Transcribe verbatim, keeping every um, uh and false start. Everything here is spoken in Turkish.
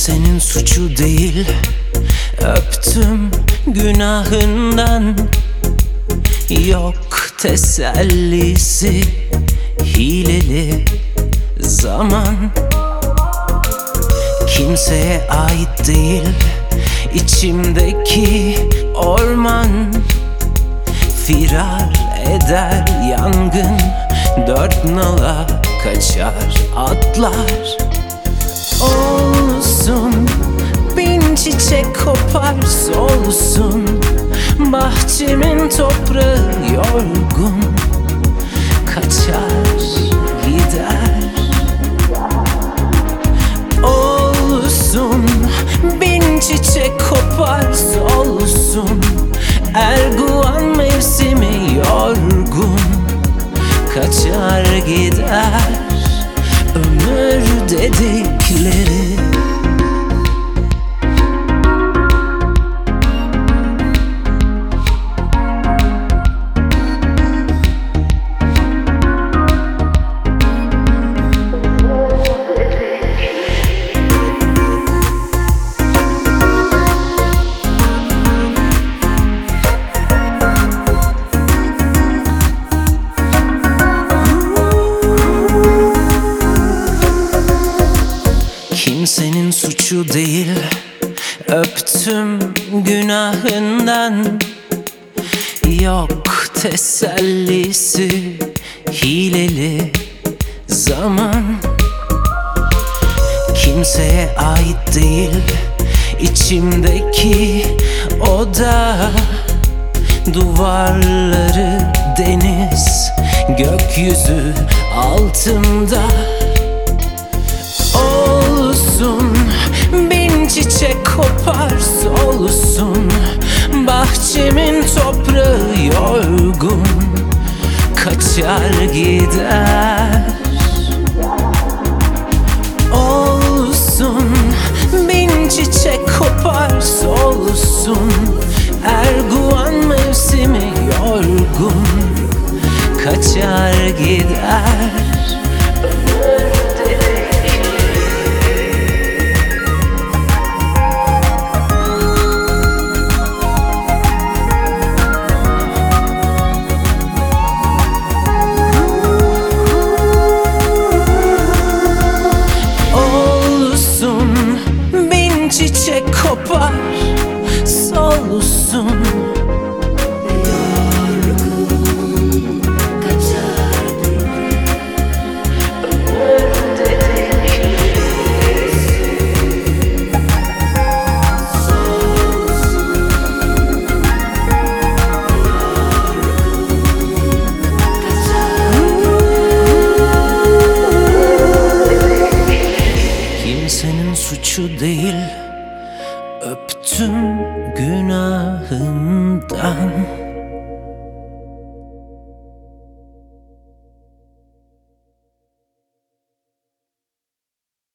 Kimsenin suçu değil, öptüm günahından. Yok tesellisi, hileli zaman. Kimseye ait değil içimdeki orman. Firar eder yangın, dört nala kaçar atlar. Olsun bin çiçek kopar solsun, bahçemin toprağı yorgun kaçar gider. Olsun bin çiçek kopar solsun, erguvan mevsimi yorgun kaçar gider. Ömür dedikleri kimsenin suçu değil, öptüm günahından. Yok tesellisi, hileli zaman. Kimseye ait değil içimdeki oda. Duvarları deniz, gökyüzü altımda. Olsun bin çiçek kopar solsun, bahçemin toprağı yorgun kaçar gider. Olsun bin çiçek kopar solsun, erguvan mevsimi yorgun kaçar gider.